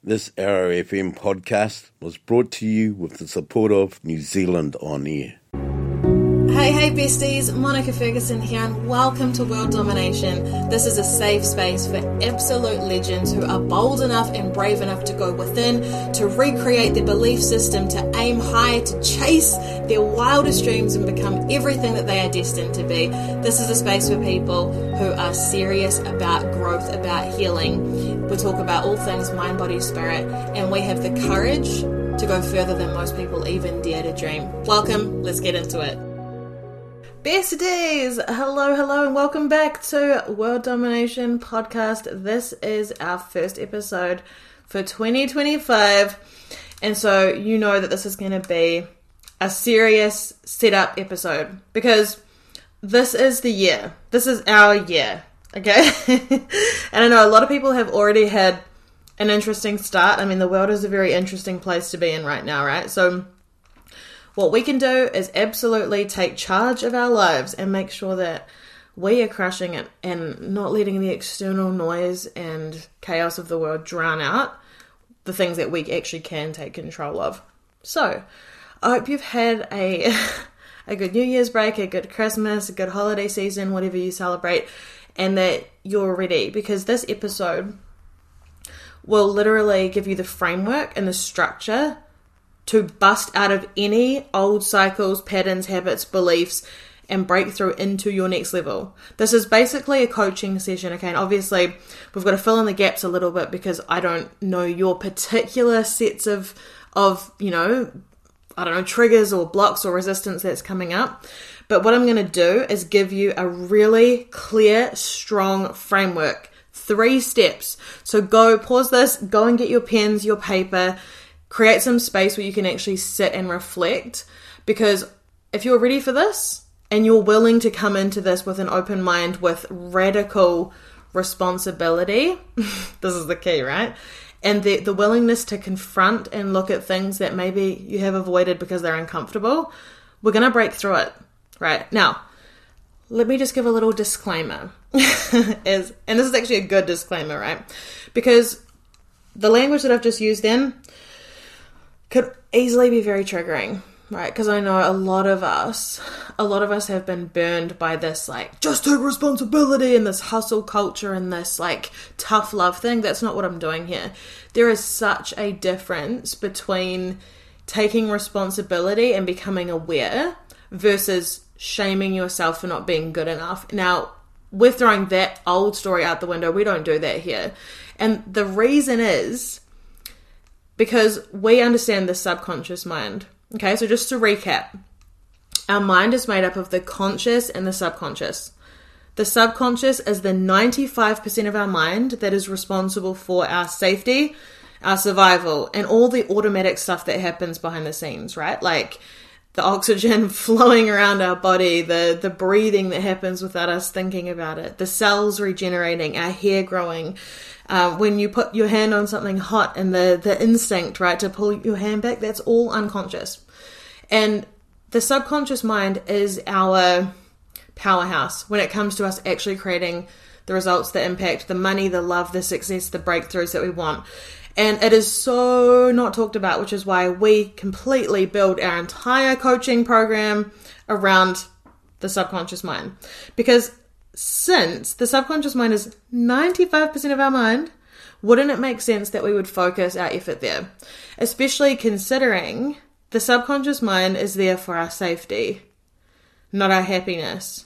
This ROFM podcast was brought to you with the support of New Zealand On Air. Hey besties, Monica Ferguson here and welcome to World Domination. This is a safe space for absolute legends who are bold enough and brave enough to go within, to recreate their belief system, to aim high, to chase their wildest dreams and become everything that they are destined to be. This is a space for people who are serious about growth, about healing. We talk about all things mind, body, spirit, and we have the courage to go further than most people even dare to dream. Welcome, let's get into it. Besties, hello, and welcome back to World Domination Podcast. This is our first episode for 2025, and so you know that this is going to be a serious setup episode because this is the year. This is our year, okay? And I know a lot of people have already had an interesting start. I mean, the world is a very interesting place to be in right now, right? So what we can do is absolutely take charge of our lives and make sure that we are crushing it and not letting the external noise and chaos of the world drown out the things that we actually can take control of. So, I hope you've had a good New Year's break, a good Christmas, a good holiday season, whatever you celebrate, and that you're ready, because this episode will literally give you the framework and the structure to bust out of any old cycles, patterns, habits, beliefs, and break through into your next level. This is basically a coaching session, okay? And obviously, we've got to fill in the gaps a little bit because I don't know your particular sets of triggers or blocks or resistance that's coming up. But what I'm going to do is give you a really clear, strong framework. 3 steps. So go, pause this, go and get your pens, your paper, create some space where you can actually sit and reflect, because if you're ready for this and you're willing to come into this with an open mind, with radical responsibility, this is the key, right? And the willingness to confront and look at things that maybe you have avoided because they're uncomfortable, we're going to break through it, right? Now, let me just give a little disclaimer, and this is actually a good disclaimer, right? Because the language that I've just used then could easily be very triggering, right? Because I know a lot of us have been burned by this, like, just take responsibility and this hustle culture and this, like, tough love thing. That's not what I'm doing here. There is such a difference between taking responsibility and becoming aware versus shaming yourself for not being good enough. Now, we're throwing that old story out the window. We don't do that here. And the reason is because we understand the subconscious mind. Okay, so just to recap, our mind is made up of the conscious and the subconscious. The subconscious is the 95% of our mind that is responsible for our safety, our survival, and all the automatic stuff that happens behind the scenes, right? Like the oxygen flowing around our body, the breathing that happens without us thinking about it, the cells regenerating, our hair growing, when you put your hand on something hot and the instinct, right, to pull your hand back, that's all unconscious. And the subconscious mind is our powerhouse when it comes to us actually creating the results, the impact, the money, the love, the success, the breakthroughs that we want. And it is so not talked about, which is why we completely build our entire coaching program around the subconscious mind. Because since the subconscious mind is 95% of our mind, wouldn't it make sense that we would focus our effort there? Especially considering the subconscious mind is there for our safety, not our happiness.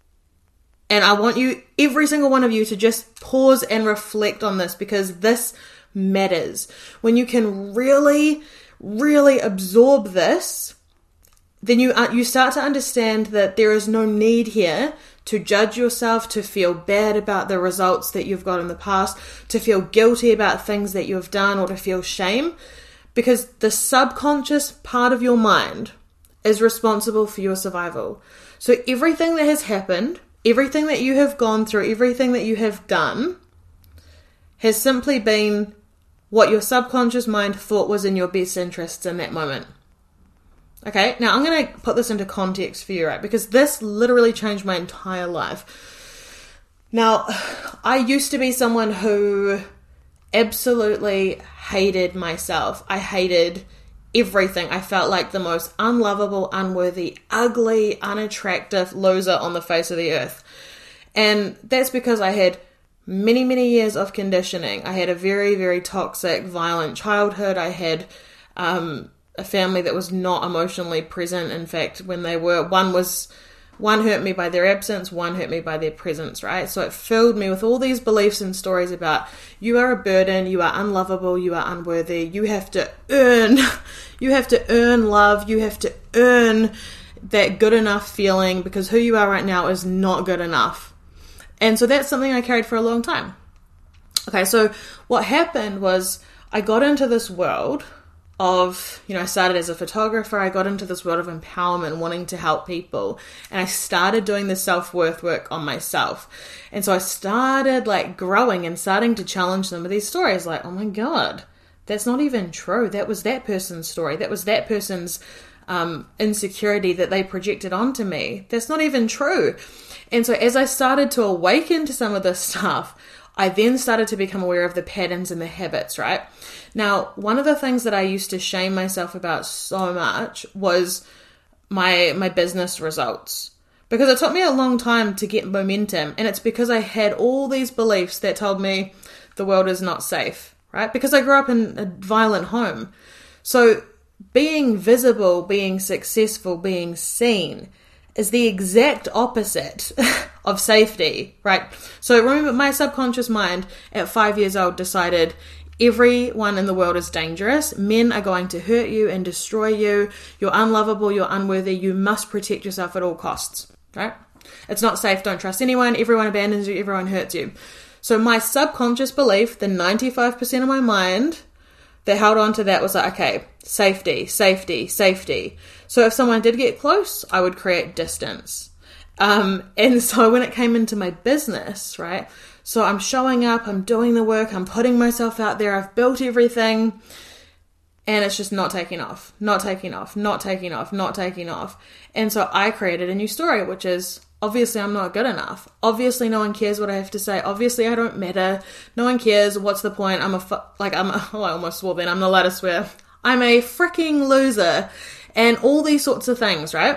And I want you, every single one of you, to just pause and reflect on this, because this matters. When you can really, really absorb this, then you start to understand that there is no need here to judge yourself, to feel bad about the results that you've got in the past, to feel guilty about things that you've done, or to feel shame, because the subconscious part of your mind is responsible for your survival. So everything that has happened, everything that you have gone through, everything that you have done has simply been what your subconscious mind thought was in your best interests in that moment. Okay, now I'm going to put this into context for you, right? Because this literally changed my entire life. Now, I used to be someone who absolutely hated myself. I hated everything. I felt like the most unlovable, unworthy, ugly, unattractive loser on the face of the earth. And that's because I had many, many years of conditioning. I had a very, very toxic, violent childhood. I had a family that was not emotionally present. In fact, when they were, one hurt me by their absence, one hurt me by their presence, right? So it filled me with all these beliefs and stories about you are a burden, you are unlovable, you are unworthy, you have to earn love, you have to earn that good enough feeling because who you are right now is not good enough. And so that's something I carried for a long time. Okay, so what happened was I got into this world of, I started as a photographer. I got into this world of empowerment, wanting to help people. And I started doing the self-worth work on myself. And so I started growing and starting to challenge some of these stories. Like, oh my God, that's not even true. That was that person's story. That was that person's insecurity that they projected onto me. That's not even true. And so as I started to awaken to some of this stuff, I then started to become aware of the patterns and the habits, right? Now, one of the things that I used to shame myself about so much was my business results. Because it took me a long time to get momentum. And it's because I had all these beliefs that told me the world is not safe, right? Because I grew up in a violent home. So being visible, being successful, being seen is the exact opposite of safety, right? So remember, my subconscious mind at 5 years old decided everyone in the world is dangerous. Men are going to hurt you and destroy you. You're unlovable. You're unworthy. You must protect yourself at all costs, right? It's not safe. Don't trust anyone. Everyone abandons you. Everyone hurts you. So my subconscious belief, the 95% of my mind that held on to that was like, okay, safety, safety, safety. So if someone did get close, I would create distance. And so when it came into my business, right? So I'm showing up, I'm doing the work, I'm putting myself out there, I've built everything, and it's just not taking off, not taking off, not taking off, not taking off. And so I created a new story, which is, obviously I'm not good enough. Obviously no one cares what I have to say. Obviously I don't matter. No one cares. What's the point? I almost swore then. I'm not allowed to swear. I'm a freaking loser. And all these sorts of things, right?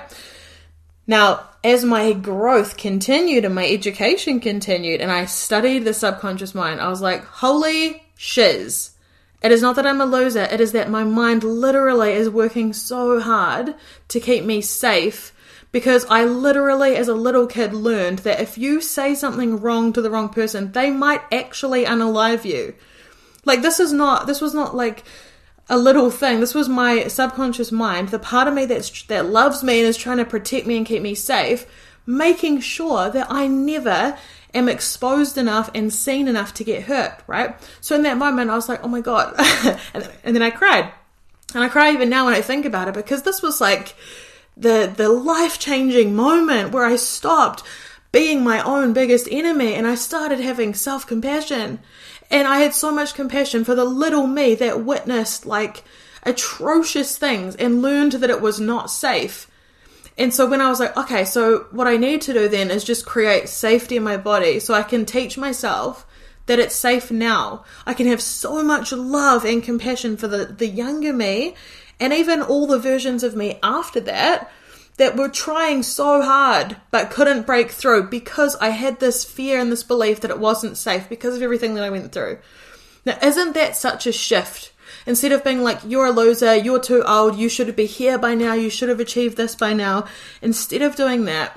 Now, as my growth continued and my education continued and I studied the subconscious mind, I was like, holy shiz. It is not that I'm a loser. It is that my mind literally is working so hard to keep me safe, because I literally, as a little kid, learned that if you say something wrong to the wrong person, they might actually unalive you. This was not like a little thing. This was my subconscious mind, the part of me that loves me and is trying to protect me and keep me safe, making sure that I never am exposed enough and seen enough to get hurt, right? So in that moment, I was like, oh my God. and then I cried. And I cry even now when I think about it, because this was like the life-changing moment where I stopped being my own biggest enemy and I started having self-compassion. And I had so much compassion for the little me that witnessed atrocious things and learned that it was not safe. And so when I was like, okay, so what I need to do then is just create safety in my body so I can teach myself that it's safe now. I can have so much love and compassion for the younger me, and even all the versions of me after that were trying so hard but couldn't break through because I had this fear and this belief that it wasn't safe because of everything that I went through. Now, isn't that such a shift? Instead of being like, you're a loser, you're too old, you should be here by now, you should have achieved this by now. Instead of doing that,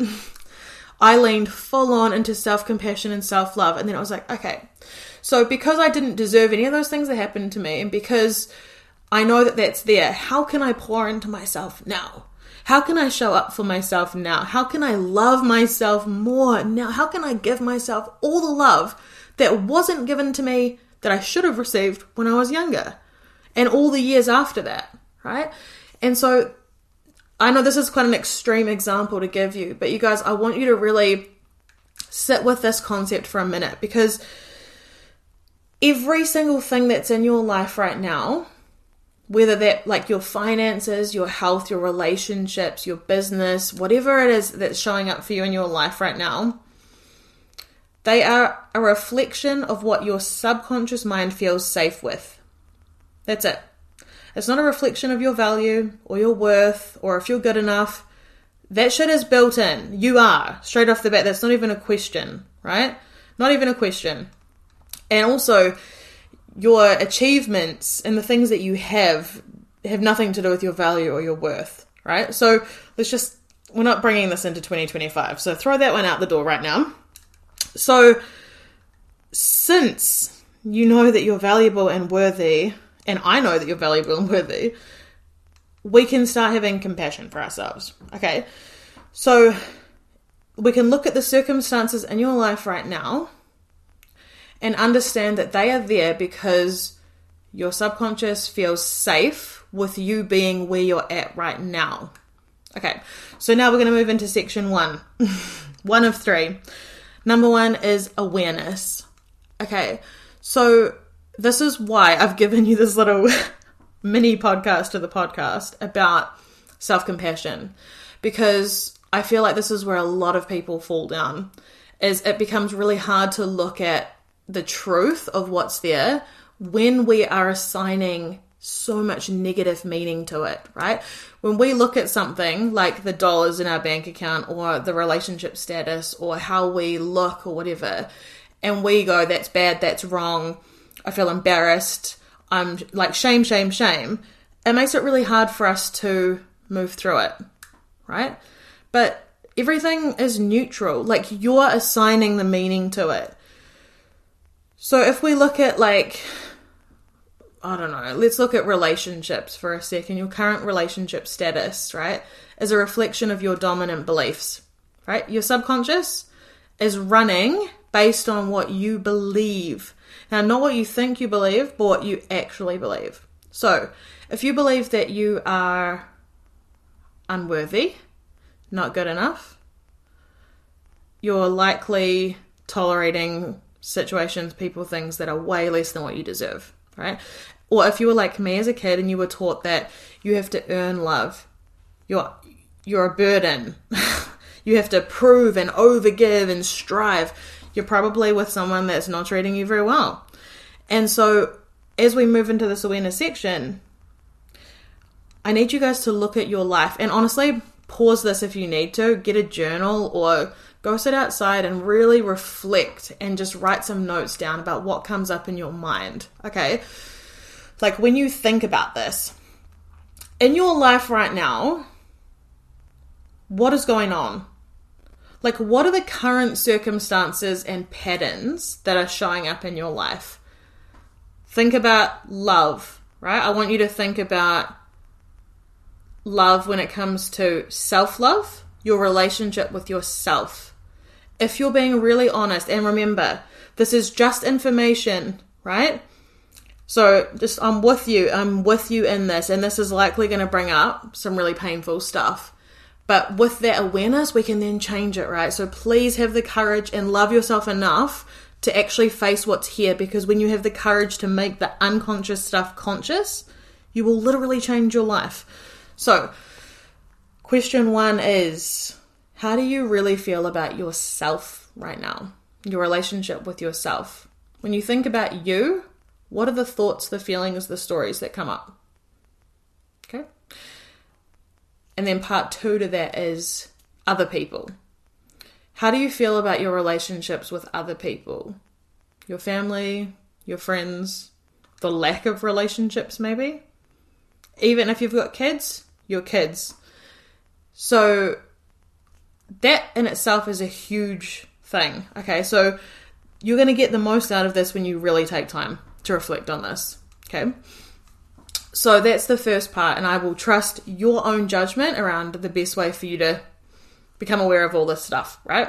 I leaned full on into self-compassion and self-love. And then I was like, okay, so because I didn't deserve any of those things that happened to me, and because I know that that's there, how can I pour into myself now? How can I show up for myself now? How can I love myself more now? How can I give myself all the love that wasn't given to me that I should have received when I was younger and all the years after that, right? And so I know this is quite an extreme example to give you, but you guys, I want you to really sit with this concept for a minute, because every single thing that's in your life right now, whether that your finances, your health, your relationships, your business, whatever it is that's showing up for you in your life right now, They are a reflection of what your subconscious mind feels safe with. That's it. It's not a reflection of your value or your worth or if you're good enough. That shit is built in. You are. Straight off the bat. That's not even a question, right? Not even a question. And also, your achievements and the things that you have nothing to do with your value or your worth, right? So we're not bringing this into 2025. So throw that one out the door right now. So since you know that you're valuable and worthy, and I know that you're valuable and worthy, we can start having compassion for ourselves, okay? So we can look at the circumstances in your life right now and understand that they are there because your subconscious feels safe with you being where you're at right now. Okay, so now we're going to move into section 1. 1 of 3. Number 1 is awareness. Okay, so this is why I've given you this little mini podcast to the podcast about self-compassion, because I feel like this is where a lot of people fall down, is it becomes really hard to look at the truth of what's there when we are assigning so much negative meaning to it, right? When we look at something like the dollars in our bank account or the relationship status or how we look or whatever, and we go, that's bad, that's wrong, I feel embarrassed, I'm like shame, shame, shame, it makes it really hard for us to move through it, right? But everything is neutral, like you're assigning the meaning to it. So if we look at let's look at relationships for a second. Your current relationship status, right, is a reflection of your dominant beliefs, right? Your subconscious is running based on what you believe. Now, not what you think you believe, but what you actually believe. So if you believe that you are unworthy, not good enough, you're likely tolerating situations, people, things that are way less than what you deserve, right? Or if you were like me as a kid and you were taught that you have to earn love, you're a burden, you have to prove and overgive and strive, you're probably with someone that's not treating you very well. And so as we move into this awareness section, I need you guys to look at your life and honestly pause this if you need to, get a journal or go sit outside and really reflect and just write some notes down about what comes up in your mind, okay? Like when you think about this, in your life right now, what is going on? Like what are the current circumstances and patterns that are showing up in your life? Think about love, right? I want you to think about love when it comes to self-love, your relationship with yourself. If you're being really honest, and remember, this is just information, right? So just, I'm with you in this, and this is likely going to bring up some really painful stuff. But with that awareness, we can then change it, right? So please have the courage and love yourself enough to actually face what's here, because when you have the courage to make the unconscious stuff conscious, you will literally change your life. So, question 1 is, how do you really feel about yourself right now? Your relationship with yourself. When you think about you, what are the thoughts, the feelings, the stories that come up? Okay? And then part 2 to that is other people. How do you feel about your relationships with other people? Your family, your friends, the lack of relationships maybe? Even if you've got kids, your kids. So that in itself is a huge thing. Okay, so you're going to get the most out of this when you really take time to reflect on this. Okay, so that's the first part, and I will trust your own judgment around the best way for you to become aware of all this stuff, right?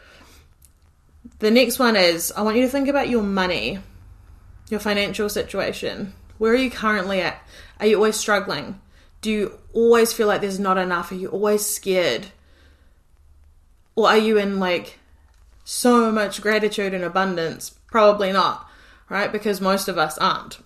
The next one is, I want you to think about your money, your financial situation. Where are you currently at? Are you always struggling? Do you always feel like there's not enough? Are you always scared? Or are you in like so much gratitude and abundance? Probably not, right? Because most of us aren't.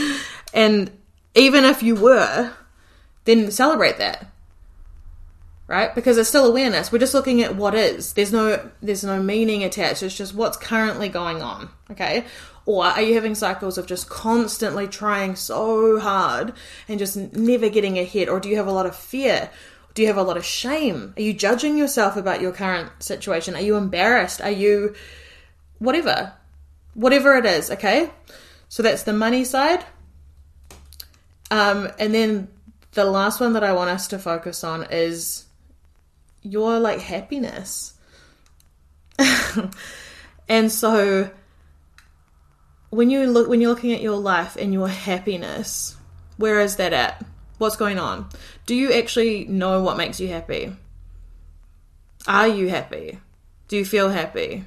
And even if you were, then celebrate that, right? Because it's still awareness. We're just looking at what is. There's no meaning attached. It's just what's currently going on, okay? Or are you having cycles of just constantly trying so hard and just never getting ahead? Or do you have a lot of fear? Do you have a lot of shame? Are you judging yourself about your current situation? Are you embarrassed? Are you whatever it is, okay? So that's the money side. And then the last one that I want us to focus on is your like happiness. And so when you're looking at your life and your happiness, where is that at? What's going on? Do you actually know what makes you happy? Are you happy? Do you feel happy?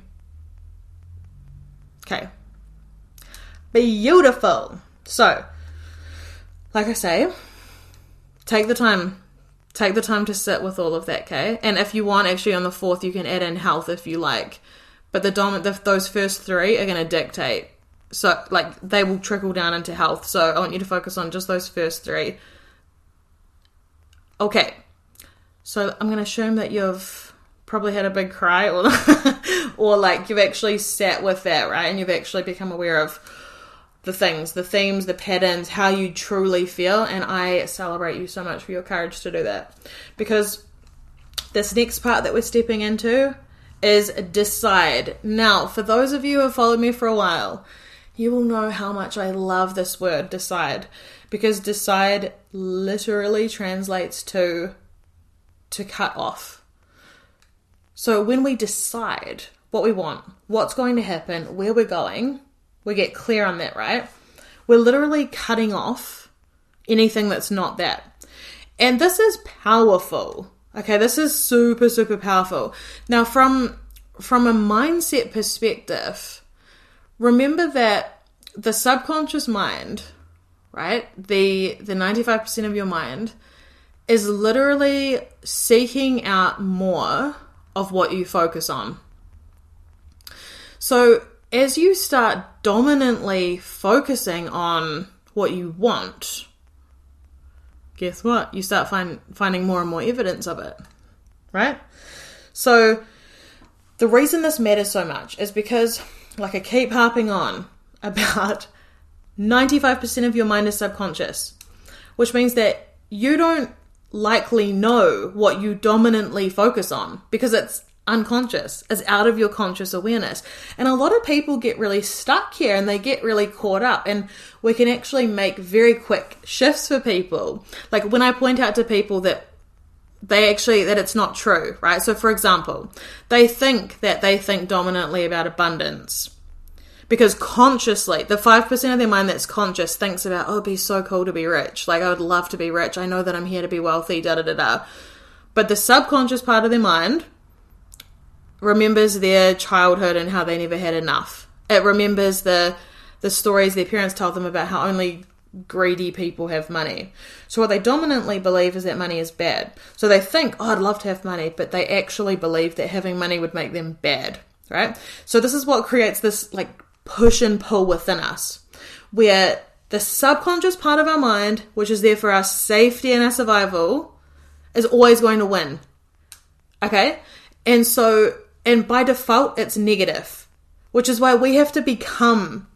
Okay. Beautiful. So, like I say, take the time to sit with all of that, okay? And if you want, actually on the 4th, you can add in health if you like. But those first 3 are going to dictate. So, like, they will trickle down into health. So I want you to focus on just those first 3. Okay. So I'm going to assume that you've probably had a big cry or like you've actually sat with that, right? And you've actually become aware of the things, the themes, the patterns, how you truly feel. And I celebrate you so much for your courage to do that. Because this next part that we're stepping into is decide. Now, for those of you who have followed me for a while, you will know how much I love this word, decide. Because decide literally translates to cut off. So when we decide what we want, what's going to happen, where we're going, we get clear on that, right? We're literally cutting off anything that's not that. And this is powerful. Okay, this is super, super powerful. Now, from a mindset perspective, remember that the subconscious mind, right, the 95% of your mind is literally seeking out more of what you focus on. So as you start dominantly focusing on what you want, guess what? You start finding more and more evidence of it, right? So the reason this matters so much is because, like I keep harping on, about 95% of your mind is subconscious, which means that you don't likely know what you dominantly focus on because it's unconscious, it's out of your conscious awareness. And a lot of people get really stuck here and they get really caught up, and we can actually make very quick shifts for people. Like when I point out to people that that it's not true, right? So for example, they think dominantly about abundance because consciously, the 5% of their mind that's conscious thinks about, oh, it'd be so cool to be rich. Like I would love to be rich. I know that I'm here to be wealthy, da-da-da-da. But the subconscious part of their mind remembers their childhood and how they never had enough. It remembers the stories their parents told them about how only greedy people have money. So what they dominantly believe is that money is bad. So they think, oh, I'd love to have money, but they actually believe that having money would make them bad, right? So this is what creates this like push and pull within us, where the subconscious part of our mind, which is there for our safety and our survival, is always going to win. Okay? And by default, it's negative, which is why we have to become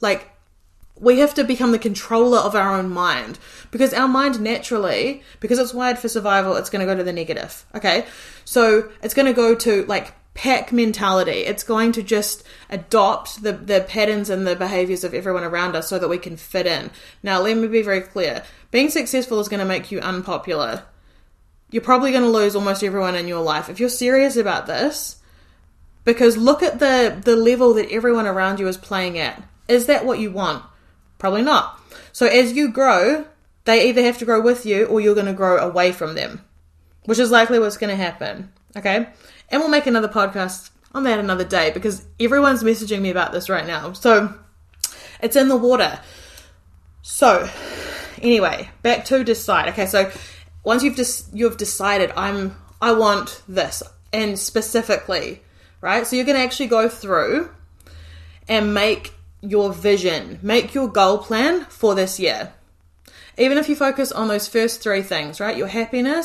the controller of our own mind, because our mind naturally, because it's wired for survival, it's going to go to the negative. Okay. So it's going to go to like pack mentality. It's going to just adopt the patterns and the behaviors of everyone around us so that we can fit in. Now, let me be very clear. Being successful is going to make you unpopular. You're probably going to lose almost everyone in your life. If you're serious about this, because look at the level that everyone around you is playing at. Is that what you want? Probably not. So as you grow, they either have to grow with you or you're going to grow away from them, which is likely what's going to happen. Okay? And we'll make another podcast on that another day because everyone's messaging me about this right now. So it's in the water. So anyway, back to decide. Okay, so once you've decided I want this, and specifically, right? So you're going to actually go through and make your vision, make your goal plan for this year. Even if you focus on those first 3 things, right? Your happiness,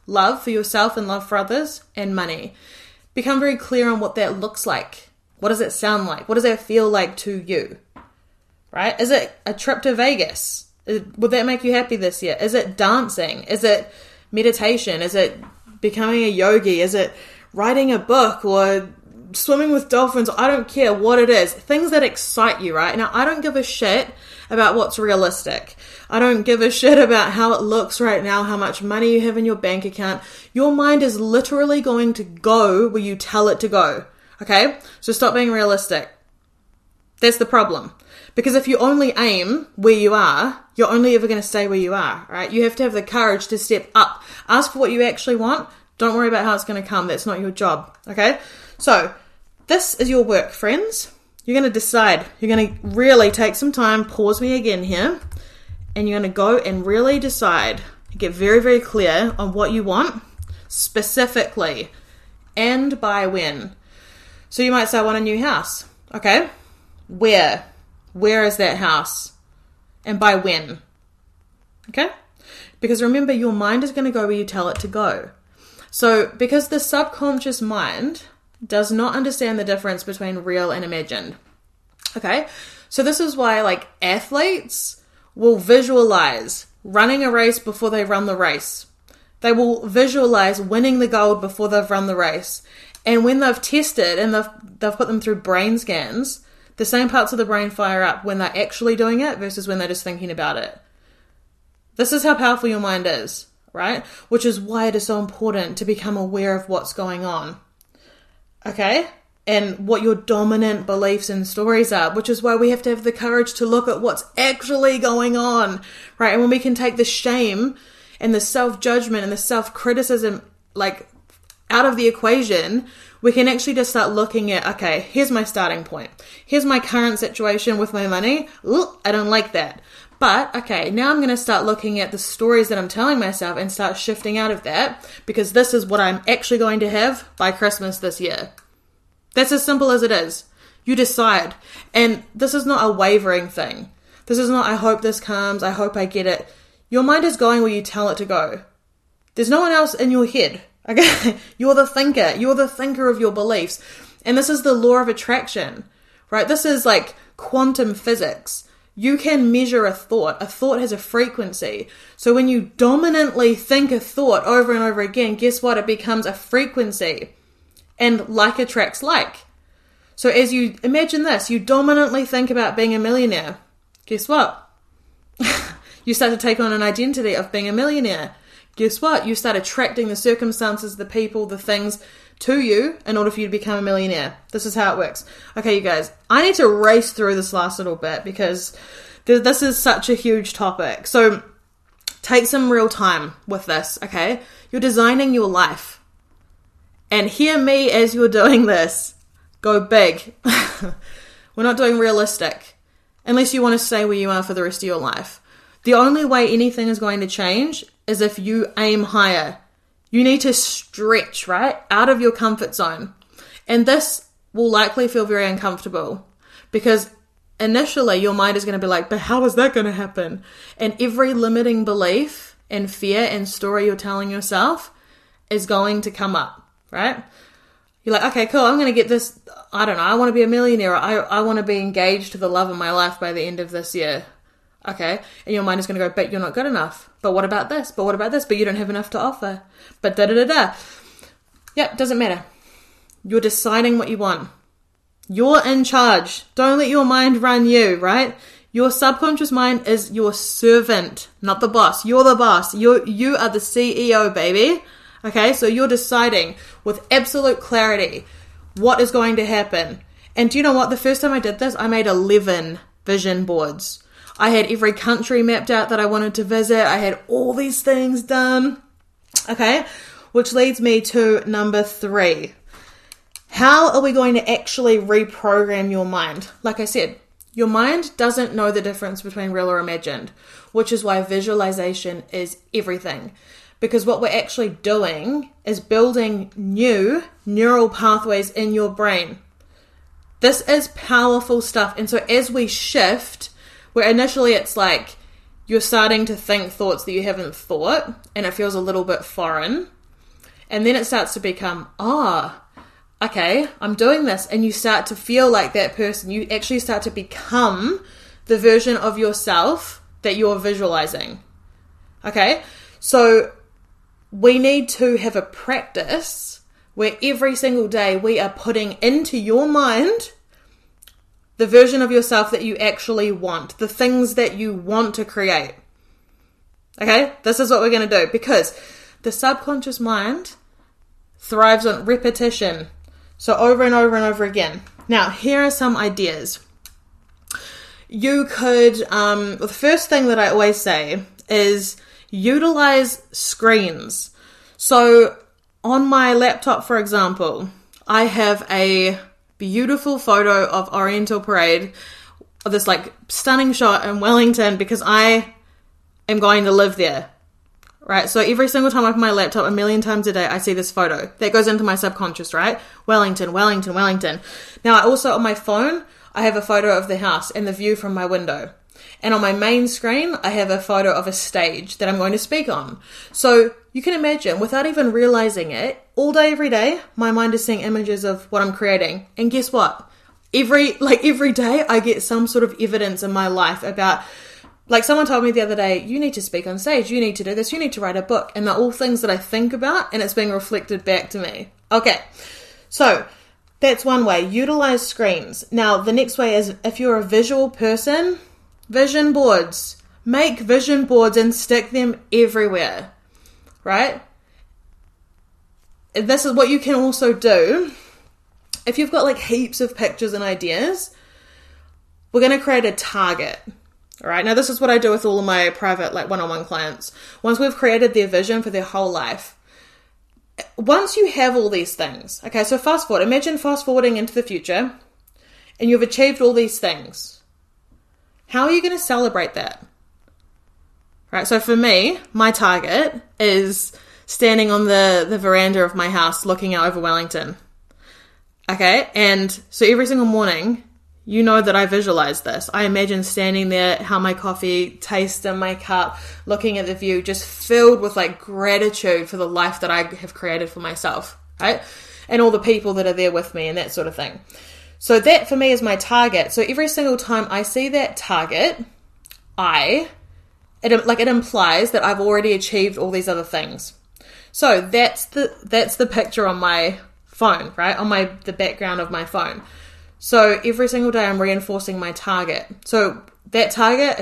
love for yourself and love for others, and money. Become very clear on what that looks like. What does it sound like? What does that feel like to you? Right? Is it a trip to Vegas? Would that make you happy this year? Is it dancing? Is it meditation? Is it becoming a yogi? Is it writing a book or swimming with dolphins? I don't care what it is. Things that excite you, right? Now, I don't give a shit about what's realistic. I don't give a shit about how it looks right now, how much money you have in your bank account. Your mind is literally going to go where you tell it to go. Okay? So stop being realistic. That's the problem. Because if you only aim where you are, you're only ever going to stay where you are, right? You have to have the courage to step up. Ask for what you actually want. Don't worry about how it's going to come. That's not your job, okay? So this is your work, friends. You're going to decide. You're going to really take some time, pause me again here, and you're going to go and really decide, get very, very clear on what you want specifically and by when. So you might say, I want a new house. Okay. Where? Where is that house? And by when? Okay? Because remember, your mind is going to go where you tell it to go. So because the subconscious mind does not understand the difference between real and imagined. Okay? So this is why, like, athletes will visualize running a race before they run the race. They will visualize winning the gold before they've run the race. And when they've tested and they've put them through brain scans, the same parts of the brain fire up when they're actually doing it versus when they're just thinking about it. This is how powerful your mind is, right? Which is why it is so important to become aware of what's going on. Okay? And what your dominant beliefs and stories are, which is why we have to have the courage to look at what's actually going on, right? And when we can take the shame and the self-judgment and the self-criticism, like, out of the equation, we can actually just start looking at, okay, here's my starting point. Here's my current situation with my money. Ooh, I don't like that. But, okay, now I'm going to start looking at the stories that I'm telling myself and start shifting out of that, because this is what I'm actually going to have by Christmas this year. That's as simple as it is. You decide. And this is not a wavering thing. This is not, I hope this comes, I hope I get it. Your mind is going where you tell it to go. There's no one else in your head. Okay, you're the thinker. You're the thinker of your beliefs. And this is the law of attraction, right? This is like quantum physics. You can measure a thought. A thought has a frequency. So when you dominantly think a thought over and over again, guess what? It becomes a frequency. And like attracts like. So as you imagine this, you dominantly think about being a millionaire. Guess what? You start to take on an identity of being a millionaire. Guess what? You start attracting the circumstances, the people, the things to you in order for you to become a millionaire. This is how it works. Okay, you guys, I need to race through this last little bit because this is such a huge topic. So take some real time with this, okay? You're designing your life. And hear me as you're doing this. Go big. We're not doing realistic. Unless you want to stay where you are for the rest of your life. The only way anything is going to change is if you aim higher. You need to stretch, right? Out of your comfort zone. And this will likely feel very uncomfortable because initially your mind is going to be like, but how is that going to happen? And every limiting belief and fear and story you're telling yourself is going to come up, right? You're like, okay, cool, I'm going to get this, I don't know, I want to be a millionaire. I want to be engaged to the love of my life by the end of this year. Okay, and your mind is going to go, but you're not good enough. But what about this? But what about this? But you don't have enough to offer. But da-da-da-da. Yep, doesn't matter. You're deciding what you want. You're in charge. Don't let your mind run you, right? Your subconscious mind is your servant, not the boss. You're the boss. You are the CEO, baby. Okay, so you're deciding with absolute clarity what is going to happen. And do you know what? The first time I did this, I made 11 vision boards. I had every country mapped out that I wanted to visit. I had all these things done. Okay, which leads me to number 3. How are we going to actually reprogram your mind? Like I said, your mind doesn't know the difference between real or imagined, which is why visualization is everything. Because what we're actually doing is building new neural pathways in your brain. This is powerful stuff. And so as we shift, where initially it's like, you're starting to think thoughts that you haven't thought, and it feels a little bit foreign. And then it starts to become, okay, I'm doing this. And you start to feel like that person. You actually start to become the version of yourself that you're visualizing. Okay? So we need to have a practice where every single day we are putting into your mind the version of yourself that you actually want, the things that you want to create. Okay? This is what we're going to do, because the subconscious mind thrives on repetition. So over and over and over again. Now, here are some ideas. You could, the first thing that I always say is utilize screens. So on my laptop, for example, I have a beautiful photo of Oriental Parade, of this like stunning shot in Wellington, because I am going to live there. Right, so every single time I open my laptop, 1 million times a day, I see this photo. That goes into my subconscious, right? Wellington, Wellington, Wellington. Now, I also, on my phone, I have a photo of the house and the view from my window. And on my main screen, I have a photo of a stage that I'm going to speak on. So you can imagine, without even realizing it, all day, every day, my mind is seeing images of what I'm creating. And guess what? Every day, I get some sort of evidence in my life about, like someone told me the other day, you need to speak on stage, you need to do this, you need to write a book. And they're all things that I think about, and it's being reflected back to me. Okay, so that's one way. Utilize screens. Now, the next way is, if you're a visual person, vision boards. Make vision boards and stick them everywhere, right? This is what you can also do. If you've got like heaps of pictures and ideas, we're going to create a target. All right. Now, this is what I do with all of my private, like one-on-one clients. Once we've created their vision for their whole life, once you have all these things, okay, so fast forward, imagine fast forwarding into the future and you've achieved all these things. How are you going to celebrate that? Right. So for me, my target is standing on the veranda of my house looking out over Wellington. Okay. And so every single morning, you know that I visualize this. I imagine standing there, how my coffee tastes in my cup, looking at the view, just filled with like gratitude for the life that I have created for myself, right? And all the people that are there with me and that sort of thing. So that for me is my target. So every single time I see that target, it implies that I've already achieved all these other things. So that's the picture on my phone, right? On the background of my phone. So every single day I'm reinforcing my target. So that target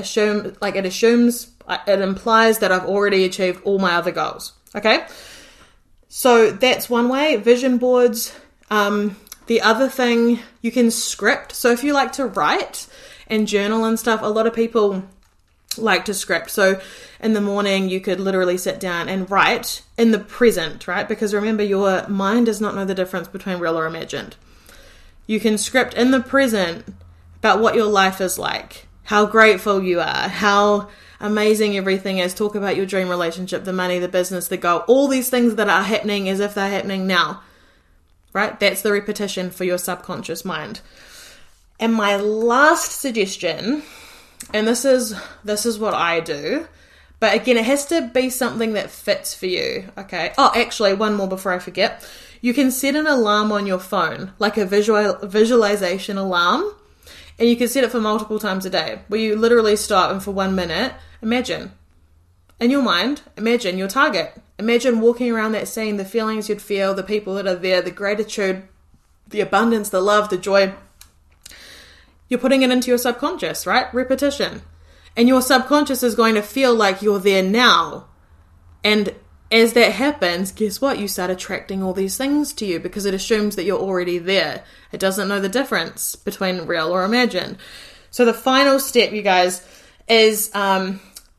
it implies that I've already achieved all my other goals. Okay? So that's one way. Vision boards. The other thing, you can script. So if you like to write and journal and stuff, a lot of people like to script. So in the morning you could literally sit down and write in the present, right? Because remember, your mind does not know the difference between real or imagined. You can script in the present about what your life is like, how grateful you are, how amazing everything is. Talk about your dream relationship, the money, the business, the goal, all these things that are happening as if they're happening now, right? That's the repetition for your subconscious mind. And my last suggestion, and this is what I do, but again, it has to be something that fits for you, okay? Oh, actually, one more before I forget. You can set an alarm on your phone, like a visualization alarm, and you can set it for multiple times a day, where you literally stop and for 1 minute, imagine, in your mind, imagine your target. Imagine walking around that scene, the feelings you'd feel, the people that are there, the gratitude, the abundance, the love, the joy. You're putting it into your subconscious, right? Repetition. And your subconscious is going to feel like you're there now. And as that happens, guess what? You start attracting all these things to you because it assumes that you're already there. It doesn't know the difference between real or imagined. So the final step, you guys, is my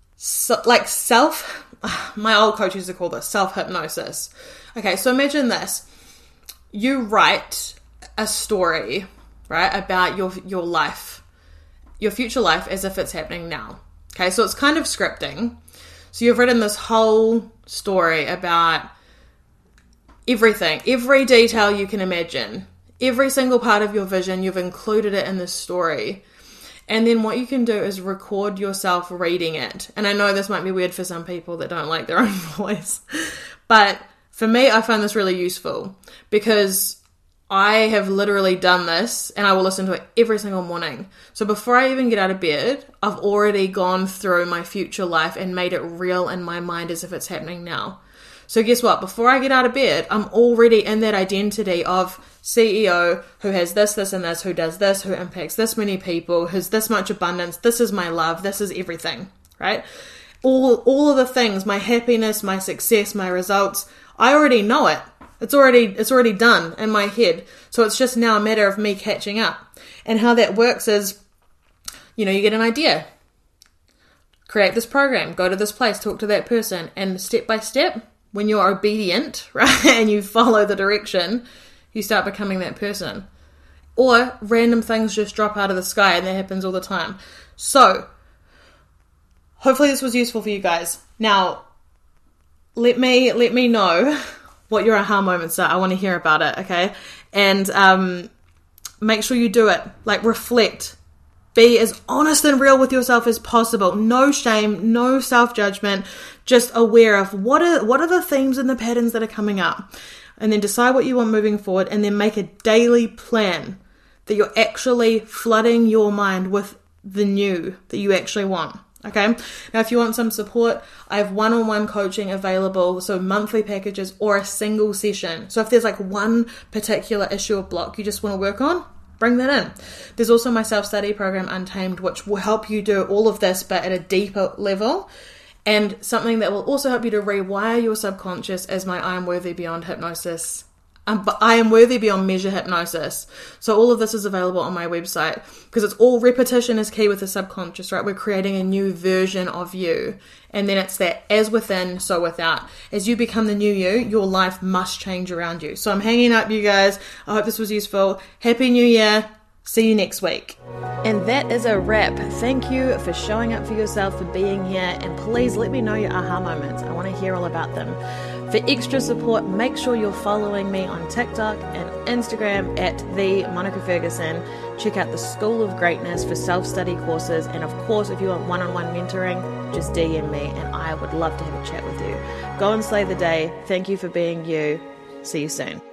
old coach used to call this self-hypnosis. Okay, so imagine this. You write a story, right, about your life, your future life as if it's happening now. Okay, so it's kind of scripting. So you've written this whole story about everything, every detail you can imagine, every single part of your vision, you've included it in this story. And then what you can do is record yourself reading it. And I know this might be weird for some people that don't like their own voice, but for me, I find this really useful because I have literally done this and I will listen to it every single morning. So before I even get out of bed, I've already gone through my future life and made it real in my mind as if it's happening now. So guess what? Before I get out of bed, I'm already in that identity of CEO who has this, this, and this, who does this, who impacts this many people, who's this much abundance, this is my love, this is everything, right? All of the things, my happiness, my success, my results, I already know it. It's already done in my head. So it's just now a matter of me catching up. And how that works is, you get an idea. Create this program, go to this place, talk to that person, and step by step, when you're obedient, right, and you follow the direction, you start becoming that person. Or random things just drop out of the sky, and that happens all the time. So, hopefully this was useful for you guys. Now, let me know what your aha moments are. I want to hear about it, okay? And make sure you do it. Like, reflect. Be as honest and real with yourself as possible. No shame, no self-judgment. Just aware of what are the themes and the patterns that are coming up. And then decide what you want moving forward, and then make a daily plan that you're actually flooding your mind with the new that you actually want. Okay. Now, if you want some support, I have one-on-one coaching available. So monthly packages or a single session. So if there's like one particular issue or block you just want to work on, bring that in. There's also my self-study program, Untamed, which will help you do all of this, but at a deeper level. And something that will also help you to rewire your subconscious is my I Am Worthy Beyond Hypnosis. I Am Worthy Beyond Measure Hypnosis. So all of this is available on my website because it's all repetition is key with the subconscious, right? We're creating a new version of you. And then it's that as within, so without. As you become the new you, your life must change around you. So I'm hanging up, you guys. I hope this was useful. Happy New Year. See you next week. And that is a wrap. Thank you for showing up for yourself, for being here. And please let me know your aha moments. I want to hear all about them. For extra support, make sure you're following me on TikTok and Instagram at the Monica Ferguson. Check out the School of Greatness for self-study courses. And of course, if you want one-on-one mentoring, just DM me and I would love to have a chat with you. Go and slay the day. Thank you for being you. See you soon.